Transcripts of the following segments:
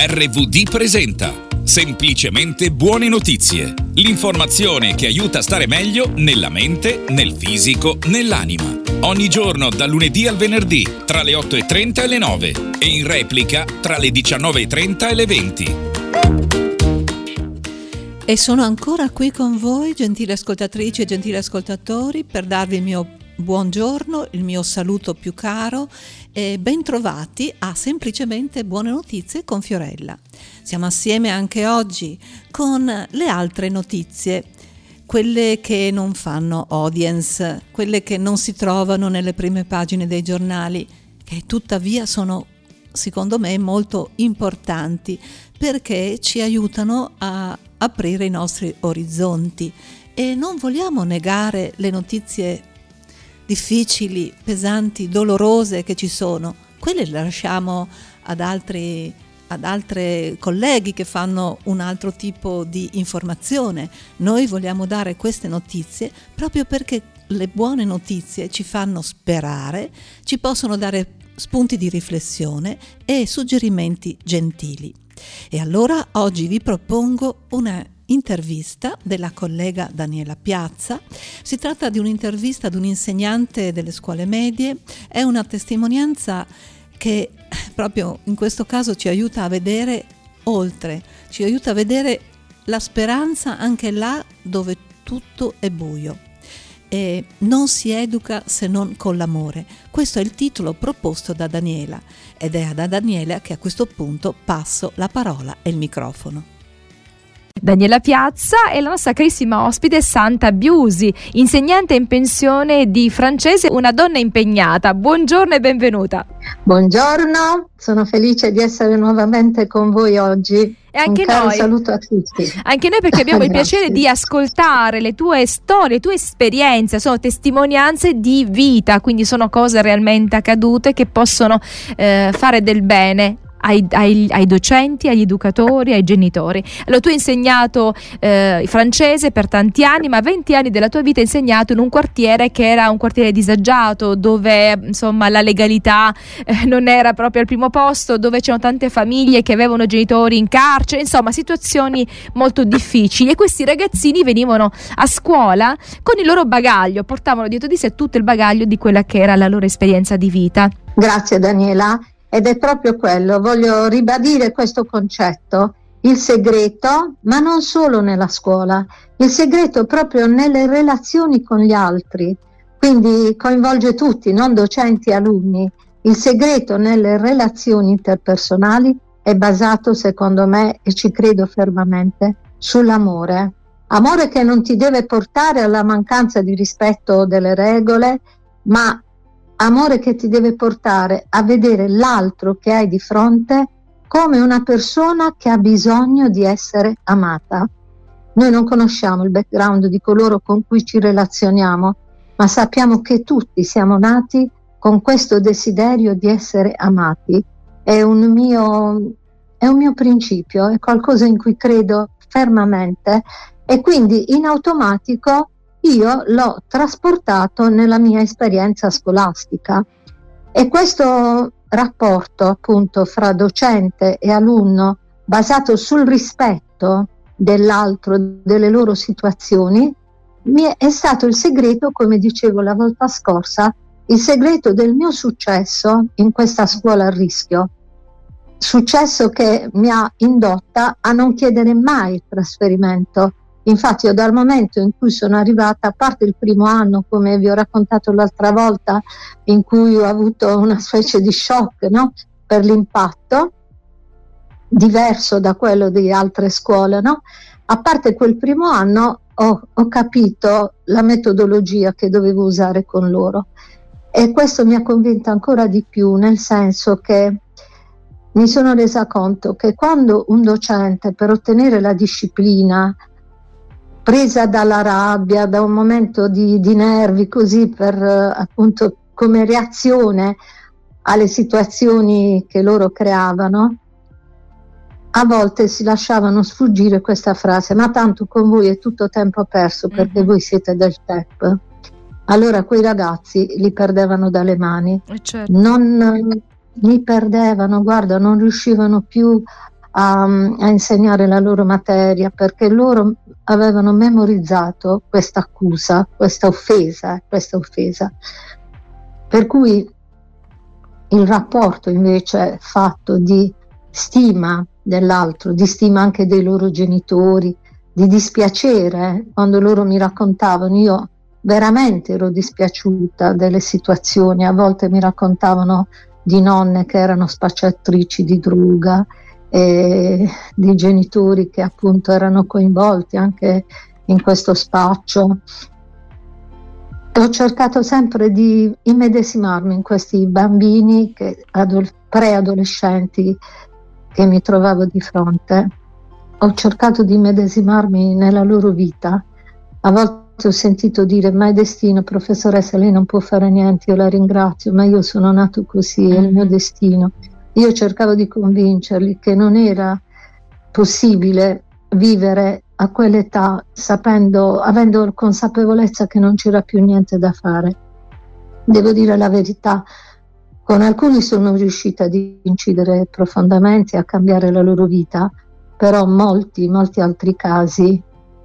RVD presenta Semplicemente buone notizie. L'informazione che aiuta a stare meglio nella mente, nel fisico, nell'anima. Ogni giorno dal lunedì al venerdì tra le 8:30 e le 9 e in replica tra le 19:30 e le 20. E sono ancora qui con voi, gentili ascoltatrici e gentili ascoltatori, per darvi il mio buongiorno, il mio saluto più caro e bentrovati a Semplicemente buone notizie con Fiorella. Siamo assieme anche oggi con le altre notizie, quelle che non fanno audience, quelle che non si trovano nelle prime pagine dei giornali, che tuttavia sono, secondo me, molto importanti perché ci aiutano a aprire i nostri orizzonti e non vogliamo negare le notizie difficili, pesanti, dolorose che ci sono. Quelle le lasciamo ad altri colleghi che fanno un altro tipo di informazione. Noi vogliamo dare queste notizie proprio perché le buone notizie ci fanno sperare, ci possono dare spunti di riflessione e suggerimenti gentili. E allora oggi vi propongo una intervista della collega Daniela Piazza. Si tratta di un'intervista ad un insegnante delle scuole medie, è una testimonianza che proprio in questo caso ci aiuta a vedere oltre, ci aiuta a vedere la speranza anche là dove tutto è buio. E non si educa se non con l'amore. Questo è il titolo proposto da Daniela ed è da Daniela che a questo punto passo la parola e il microfono. Daniela Piazza e la nostra carissima ospite Santa Biusi, insegnante in pensione di francese, una donna impegnata. Buongiorno e benvenuta. Buongiorno, sono felice di essere nuovamente con voi oggi. E anche un caro noi. Saluto a tutti. Anche noi, perché abbiamo il piacere di ascoltare le tue storie, le tue esperienze, sono testimonianze di vita, quindi sono cose realmente accadute che possono fare del bene ai docenti, agli educatori, ai genitori. Allora, tu hai insegnato francese per tanti anni, ma 20 anni della tua vita hai insegnato in un quartiere che era un quartiere disagiato, dove insomma la legalità non era proprio al primo posto, dove c'erano tante famiglie che avevano genitori in carcere, insomma situazioni molto difficili, e questi ragazzini venivano a scuola con il loro bagaglio, portavano dietro di sé tutto il bagaglio di quella che era la loro esperienza di vita. Grazie Daniela. Ed è proprio quello, voglio ribadire questo concetto, il segreto, ma non solo nella scuola, il segreto proprio nelle relazioni con gli altri, quindi coinvolge tutti, non docenti e alunni. Il segreto nelle relazioni interpersonali è basato, secondo me, e ci credo fermamente, sull'amore. Amore che non ti deve portare alla mancanza di rispetto delle regole, ma amore che ti deve portare a vedere l'altro che hai di fronte come una persona che ha bisogno di essere amata. Noi non conosciamo il background di coloro con cui ci relazioniamo, ma sappiamo che tutti siamo nati con questo desiderio di essere amati. È un mio principio, è qualcosa in cui credo fermamente e quindi in automatico io l'ho trasportato nella mia esperienza scolastica, e questo rapporto appunto fra docente e alunno basato sul rispetto dell'altro, delle loro situazioni, è stato il segreto, come dicevo la volta scorsa, il segreto del mio successo in questa scuola a rischio, successo che mi ha indotta a non chiedere mai il trasferimento. Infatti io dal momento in cui sono arrivata, a parte il primo anno, come vi ho raccontato l'altra volta, in cui ho avuto una specie di shock, no? Per l'impatto, diverso da quello di altre scuole, no? A parte quel primo anno ho capito la metodologia che dovevo usare con loro, e questo mi ha convinta ancora di più, nel senso che mi sono resa conto che quando un docente, per ottenere la disciplina, presa dalla rabbia, da un momento di nervi, così per appunto come reazione alle situazioni che loro creavano, a volte si lasciavano sfuggire questa frase: ma tanto con voi è tutto tempo perso perché voi siete del TEP. Allora quei ragazzi li perdevano dalle mani, Certo. non li perdevano, guarda, non riuscivano più a insegnare la loro materia, perché loro avevano memorizzato questa accusa, questa offesa. Per cui il rapporto invece fatto di stima dell'altro, di stima anche dei loro genitori, di dispiacere, quando loro mi raccontavano, io veramente ero dispiaciuta delle situazioni, a volte mi raccontavano di nonne che erano spacciatrici di droga, e di genitori che appunto erano coinvolti anche in questo spaccio. Ho cercato sempre di immedesimarmi in questi bambini preadolescenti che mi trovavo di fronte. Ho cercato di immedesimarmi nella loro vita. A volte ho sentito dire: ma è destino, professoressa, lei non può fare niente, io la ringrazio, ma io sono nato così, è il mio destino. Io cercavo di convincerli che non era possibile vivere a quell'età avendo consapevolezza che non c'era più niente da fare. Devo dire la verità, con alcuni sono riuscita ad incidere profondamente, a cambiare la loro vita, però molti altri casi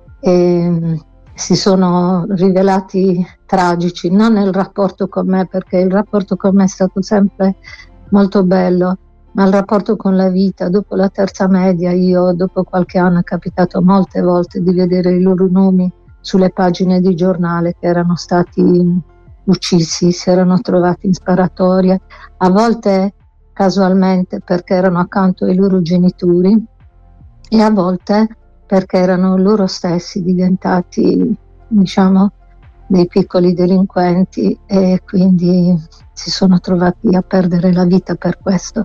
si sono rivelati tragici, non nel rapporto con me, perché il rapporto con me è stato sempre molto bello, ma il rapporto con la vita. Dopo la terza media, io dopo qualche anno è capitato molte volte di vedere i loro nomi sulle pagine di giornale che erano stati uccisi, si erano trovati in sparatorie, a volte casualmente perché erano accanto ai loro genitori e a volte perché erano loro stessi diventati, diciamo, dei piccoli delinquenti e quindi si sono trovati a perdere la vita per questo.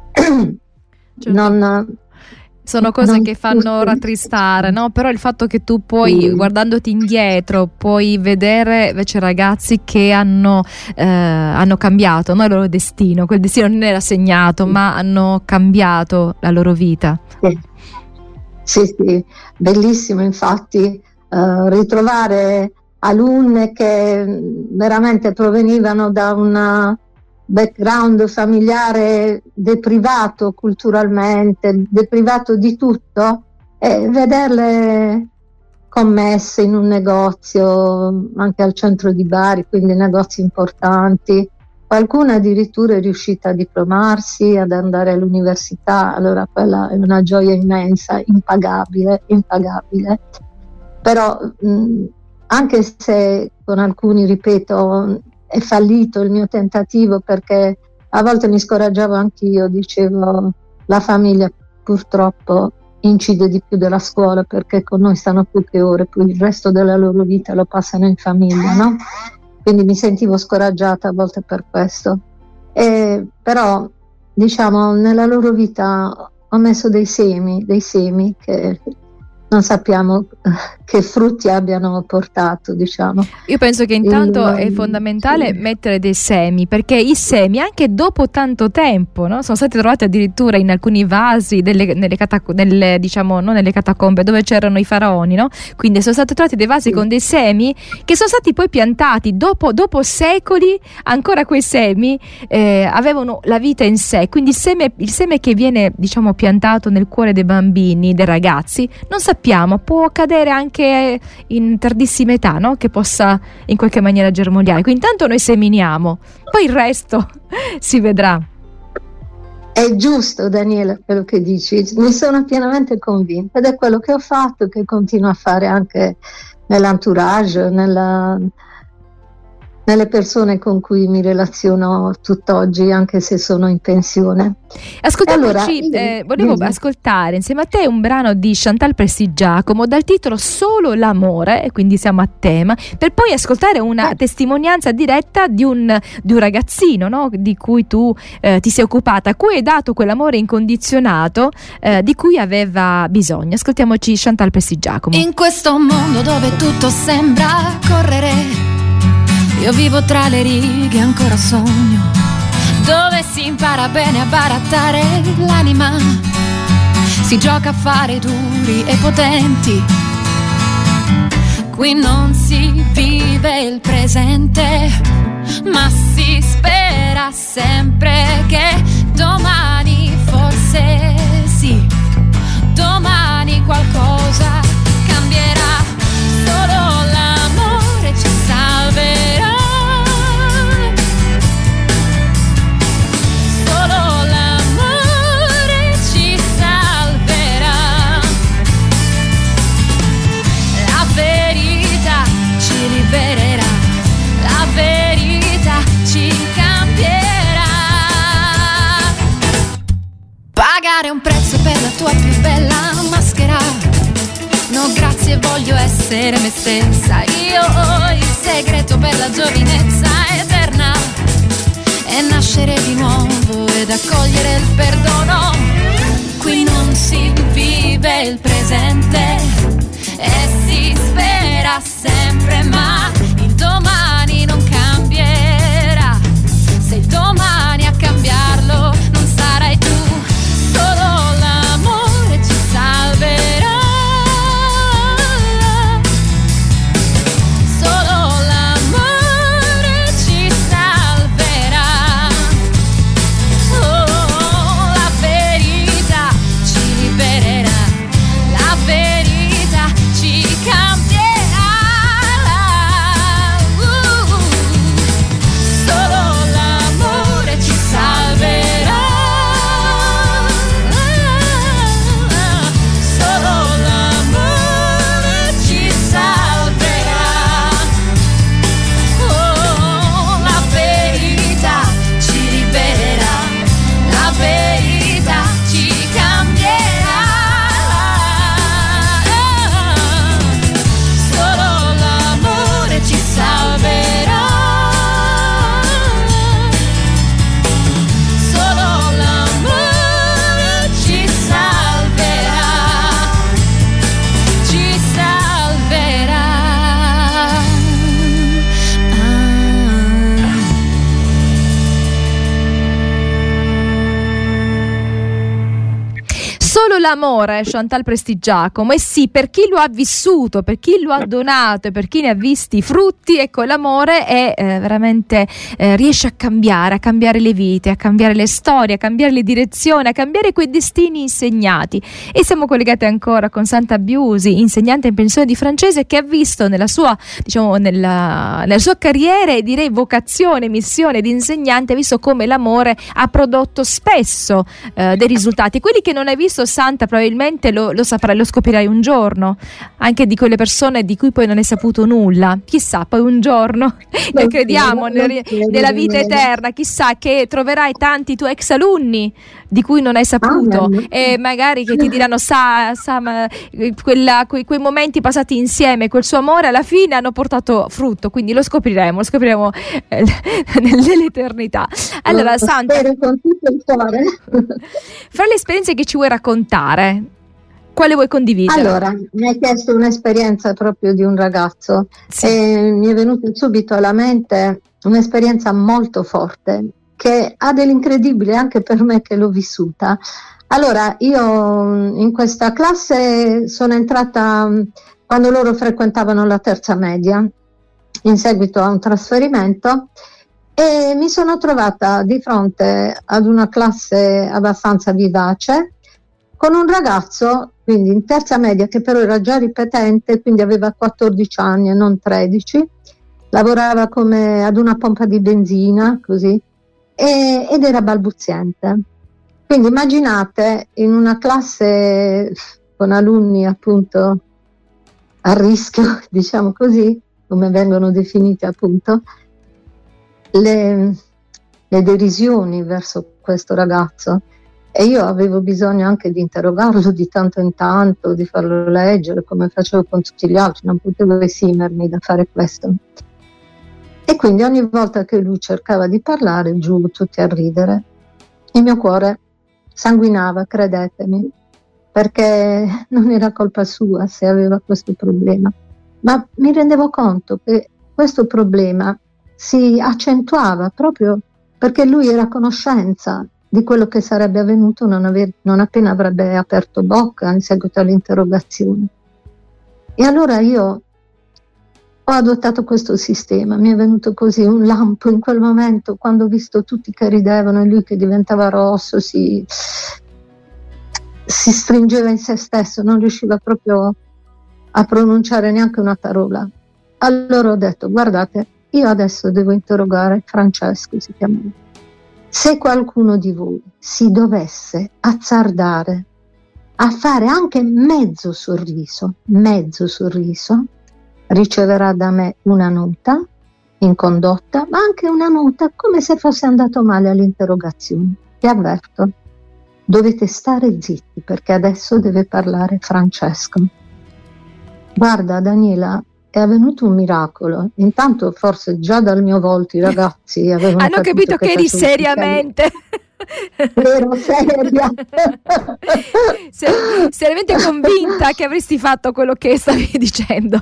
Certo. Sono cose che fanno rattristare, no? Però il fatto che tu poi, guardandoti indietro, puoi vedere invece ragazzi che hanno cambiato, no? Il loro destino. Quel destino non era segnato, ma hanno cambiato la loro vita. Sì, bellissimo infatti ritrovare alunne che veramente provenivano da un background familiare deprivato culturalmente, deprivato di tutto, e vederle commesse in un negozio anche al centro di Bari, quindi negozi importanti. Qualcuna addirittura è riuscita a diplomarsi, ad andare all'università, allora quella è una gioia immensa, impagabile. Però anche se con alcuni, ripeto, è fallito il mio tentativo, perché a volte mi scoraggiavo anch'io, dicevo la famiglia purtroppo incide di più della scuola, perché con noi stanno poche ore, poi il resto della loro vita lo passano in famiglia, no? Quindi mi sentivo scoraggiata a volte per questo. Però diciamo nella loro vita ho messo dei semi che non sappiamo che frutti abbiano portato, diciamo. Io penso che intanto è fondamentale mettere dei semi, perché i semi anche dopo tanto tempo, no? Sono stati trovati addirittura in alcuni vasi nelle catacombe dove c'erano i faraoni, no? Quindi sono stati trovati dei vasi con dei semi che sono stati poi piantati dopo secoli. Ancora quei semi avevano la vita in sé, quindi il seme che viene, diciamo, piantato nel cuore dei bambini, dei ragazzi, non sappiamo, può accadere anche in tardissima età, no? Che possa in qualche maniera germogliare. Quindi intanto noi seminiamo, poi il resto si vedrà. È giusto, Daniela, quello che dici, mi sono pienamente convinta ed è quello che ho fatto, che continuo a fare anche nell'entourage, nelle persone con cui mi relaziono tutt'oggi, anche se sono in pensione. Ascoltiamoci, volevo ascoltare insieme a te un brano di Chantal Prestigiacomo dal titolo Solo l'amore, e quindi siamo a tema, per poi ascoltare una testimonianza diretta di un ragazzino, no? Di cui tu ti sei occupata, a cui hai dato quell'amore incondizionato di cui aveva bisogno. Ascoltiamoci Chantal Prestigiacomo. In questo mondo dove tutto sembra correre, io vivo tra le righe, ancora sogno, dove si impara bene a barattare l'anima, si gioca a fare duri e potenti. Qui non si vive il presente, ma si spera sempre che domani forse sì. essere me stessa. Io ho il segreto per la giovinezza eterna e nascere di nuovo ed accogliere il perdono. Qui non si vive il presente e si spera sempre, ma il domani non cambierà. Se il domani a cambiarlo non sarai tu, solo l'amore ci salverà. Solo l'amore ci salverà. Oh, la verità ci libererà, la verità ci cambierà. Solo l'amore ci salverà. Solo l'amore ci salverà. Oh, la verità ci libererà, la verità ci cambierà. Solo l'amore ci salverà. Solo l'amore ci salverà. Ci salverà. Solo l'amore, Chantal Prestigiacomo. E sì, per chi lo ha vissuto, per chi lo ha donato e per chi ne ha visti i frutti, ecco, l'amore è veramente riesce a cambiare le vite, a cambiare le storie, a cambiare le direzioni, a cambiare quei destini insegnati. E siamo collegati ancora con Santa Biusi, insegnante in pensione di francese, che ha visto nella sua, diciamo, nella sua carriera e direi vocazione, missione di insegnante, ha visto come l'amore ha prodotto spesso dei risultati. Quelli che non hai visto, Santa, probabilmente lo saprai, lo scoprirai un giorno, anche di quelle persone di cui poi non hai saputo nulla. Chissà, poi un giorno, noi crediamo nella vita eterna, chissà che troverai tanti tuoi ex alunni di cui non hai saputo, e magari che ti diranno quei momenti passati insieme, quel suo amore alla fine hanno portato frutto, quindi lo scopriremo nell'eternità. Allora, Santa, con tutto il cuore. fra le esperienze che ci vuoi raccontare, quale vuoi condividere? Allora, mi hai chiesto un'esperienza proprio di un ragazzo, sì, e mi è venuta subito alla mente un'esperienza molto forte che ha dell'incredibile anche per me che l'ho vissuta. Allora, io in questa classe sono entrata quando loro frequentavano la terza media, in seguito a un trasferimento, e mi sono trovata di fronte ad una classe abbastanza vivace, con un ragazzo, quindi in terza media, che però era già ripetente, quindi aveva 14 anni e non 13, lavorava come ad una pompa di benzina, così, ed era balbuziente. Quindi immaginate, in una classe con alunni appunto a rischio, diciamo così, come vengono definiti appunto, le derisioni verso questo ragazzo, e io avevo bisogno anche di interrogarlo di tanto in tanto, di farlo leggere come facevo con tutti gli altri, non potevo esimermi da fare questo. E quindi ogni volta che lui cercava di parlare, giù tutti a ridere, il mio cuore sanguinava, credetemi, perché non era colpa sua se aveva questo problema, ma mi rendevo conto che questo problema si accentuava proprio perché lui era a conoscenza di quello che sarebbe avvenuto non appena avrebbe aperto bocca in seguito all'interrogazione. E allora io ho adottato questo sistema, mi è venuto così un lampo in quel momento, quando ho visto tutti che ridevano e lui che diventava rosso, si stringeva in se stesso, non riusciva proprio a pronunciare neanche una parola. Allora ho detto, guardate, io adesso devo interrogare Francesco, si chiamava. Se qualcuno di voi si dovesse azzardare a fare anche mezzo sorriso, riceverà da me una nota in condotta, ma anche una nota come se fosse andato male all'interrogazione. Vi avverto, dovete stare zitti perché adesso deve parlare Francesco. Guarda Daniela, è avvenuto un miracolo. Intanto forse già dal mio volto i ragazzi avevano hanno capito che eri seriamente ero seria. seriamente convinta che avresti fatto quello che stavi dicendo.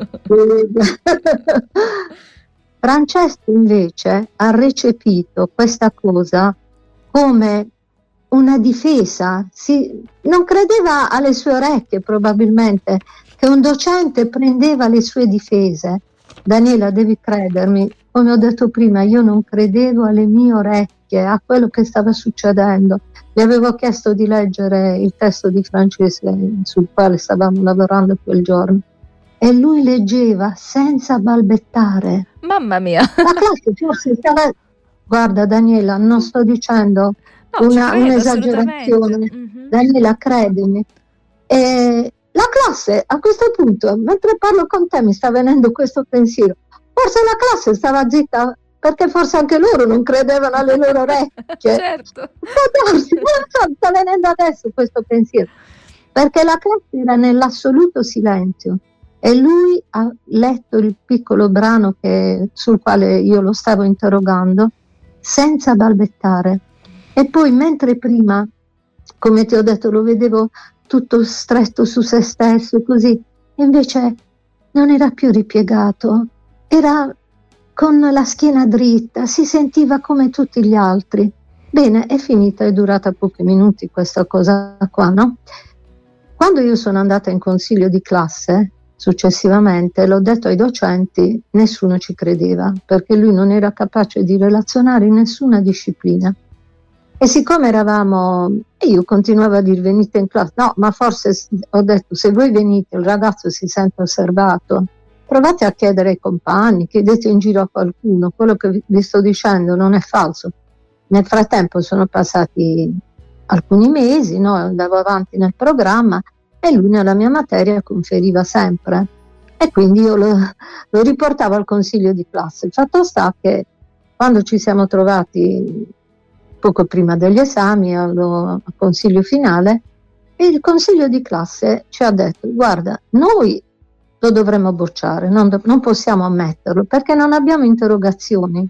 Francesco invece ha recepito questa cosa come una difesa, non credeva alle sue orecchie probabilmente che un docente prendeva le sue difese. Daniela, devi credermi, come ho detto prima, io non credevo alle mie orecchie, a quello che stava succedendo. Gli avevo chiesto di leggere il testo di Francesco sul quale stavamo lavorando quel giorno e lui leggeva senza balbettare. Mamma mia! La classe forse stava... Guarda Daniela, non sto dicendo un'esagerazione. Daniela, credimi. E la classe a questo punto, mentre parlo con te, mi sta venendo questo pensiero. Forse la classe stava zitta perché forse anche loro non credevano alle loro orecchie. Certo. Sta venendo adesso questo pensiero. Perché la classe era nell'assoluto silenzio e lui ha letto il piccolo brano sul quale io lo stavo interrogando senza balbettare. E poi mentre prima, come ti ho detto, lo vedevo tutto stretto su se stesso così, e invece non era più ripiegato, era con la schiena dritta, si sentiva come tutti gli altri. Bene, è finita, è durata pochi minuti questa cosa qua, no? Quando io sono andata in consiglio di classe, successivamente, l'ho detto ai docenti, nessuno ci credeva, perché lui non era capace di relazionare in nessuna disciplina. E siccome e io continuavo a dire venite in classe, no, ma forse ho detto se voi venite il ragazzo si sente osservato, provate a chiedere ai compagni, chiedete in giro a qualcuno, quello che vi sto dicendo non è falso. Nel frattempo sono passati alcuni mesi, no? Andavo avanti nel programma e lui nella mia materia conferiva sempre e quindi io lo riportavo al consiglio di classe. Il fatto sta che quando ci siamo trovati poco prima degli esami al consiglio finale, il consiglio di classe ci ha detto guarda, noi lo dovremmo bocciare, non possiamo ammetterlo perché non abbiamo interrogazioni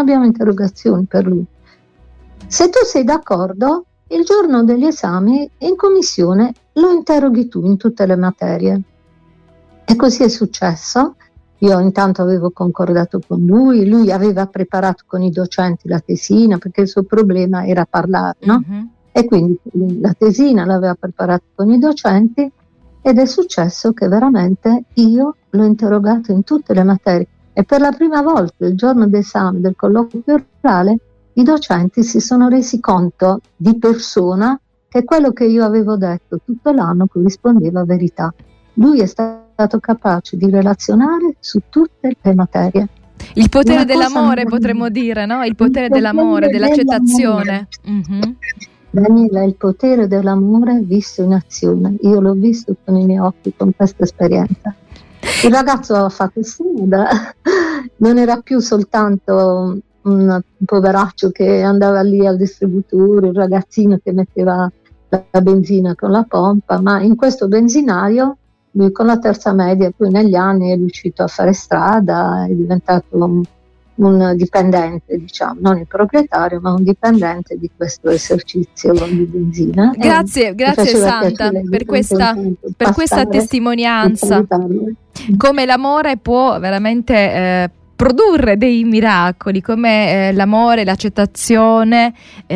per lui. Se tu sei d'accordo, il giorno degli esami in commissione lo interroghi tu in tutte le materie. E così è successo. Io intanto avevo concordato con lui aveva preparato con i docenti la tesina perché il suo problema era parlare, no? E quindi la tesina l'aveva preparata con i docenti ed è successo che veramente io l'ho interrogato in tutte le materie e per la prima volta il giorno d'esame del colloquio orale i docenti si sono resi conto di persona che quello che io avevo detto tutto l'anno corrispondeva a verità. Lui è stato capace di relazionare su tutte le materie. Il potere dell'amore, potremmo dire, no? Il potere dell'amore, dell'accettazione. Daniela, il potere dell'amore visto in azione. Io l'ho visto con i miei occhi, con questa esperienza. Il ragazzo ha fatto strada, non era più soltanto un poveraccio che andava lì al distributore, il ragazzino che metteva la benzina con la pompa, ma in questo benzinaio lui con la terza media poi negli anni è riuscito a fare strada, è diventato un dipendente, diciamo, non il proprietario ma un dipendente di questo esercizio di benzina. Grazie Santa per questa testimonianza, come l'amore può veramente produrre dei miracoli, come l'amore, l'accettazione,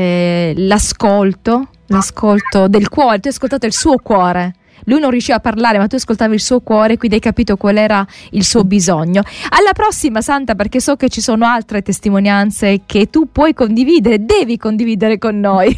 l'ascolto del cuore. Tu hai ascoltato il suo cuore. Lui non riusciva a parlare, ma tu ascoltavi il suo cuore, quindi hai capito qual era il suo bisogno. Alla prossima, Santa, perché so che ci sono altre testimonianze che tu puoi condividere, devi condividere con noi.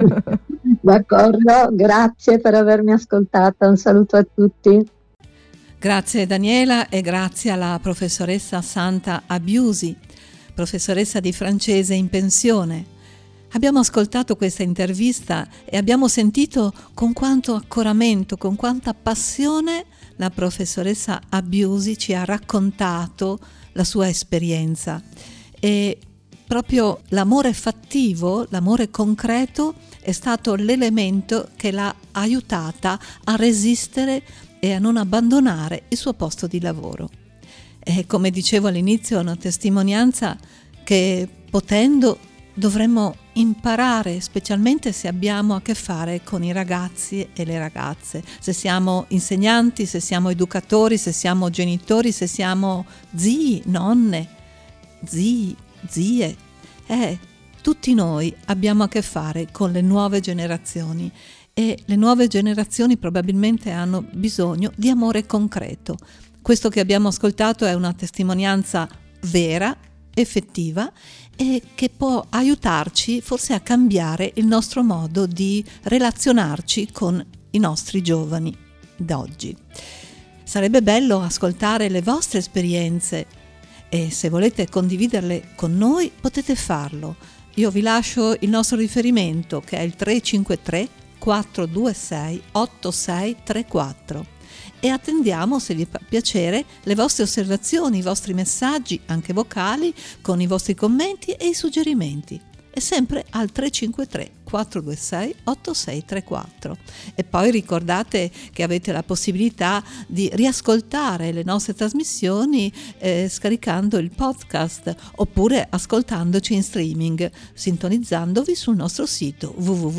D'accordo, grazie per avermi ascoltata, un saluto a tutti. Grazie Daniela e grazie alla professoressa Santa Abiusi, professoressa di francese in pensione. Abbiamo ascoltato questa intervista e abbiamo sentito con quanto accoramento, con quanta passione la professoressa Abiusi ci ha raccontato la sua esperienza. E proprio l'amore fattivo, l'amore concreto è stato l'elemento che l'ha aiutata a resistere e a non abbandonare il suo posto di lavoro. E come dicevo all'inizio, è una testimonianza che potendo dovremmo imparare, specialmente se abbiamo a che fare con i ragazzi e le ragazze, se siamo insegnanti, se siamo educatori, se siamo genitori, se siamo zii, nonne, zii, zie. Tutti noi abbiamo a che fare con le nuove generazioni e le nuove generazioni probabilmente hanno bisogno di amore concreto. Questo che abbiamo ascoltato è una testimonianza vera, effettiva, e che può aiutarci forse a cambiare il nostro modo di relazionarci con i nostri giovani d'oggi. Sarebbe bello ascoltare le vostre esperienze e se volete condividerle con noi potete farlo. Io vi lascio il nostro riferimento, che è il 353 426 8634. E attendiamo, se vi fa piacere, le vostre osservazioni, i vostri messaggi, anche vocali, con i vostri commenti e i suggerimenti. E sempre al 353 426 8634. E poi ricordate che avete la possibilità di riascoltare le nostre trasmissioni scaricando il podcast oppure ascoltandoci in streaming, sintonizzandovi sul nostro sito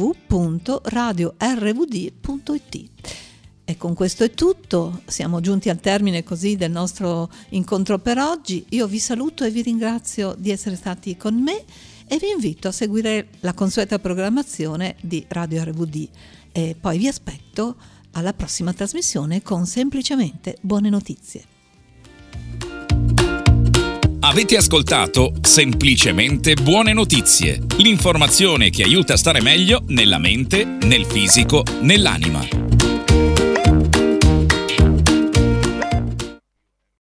www.radiorvd.it. E con questo è tutto, siamo giunti al termine così del nostro incontro per oggi. Io vi saluto e vi ringrazio di essere stati con me e vi invito a seguire la consueta programmazione di Radio RVD e poi vi aspetto alla prossima trasmissione con semplicemente buone notizie. Avete ascoltato Semplicemente Buone Notizie, l'informazione che aiuta a stare meglio nella mente, nel fisico, nell'anima.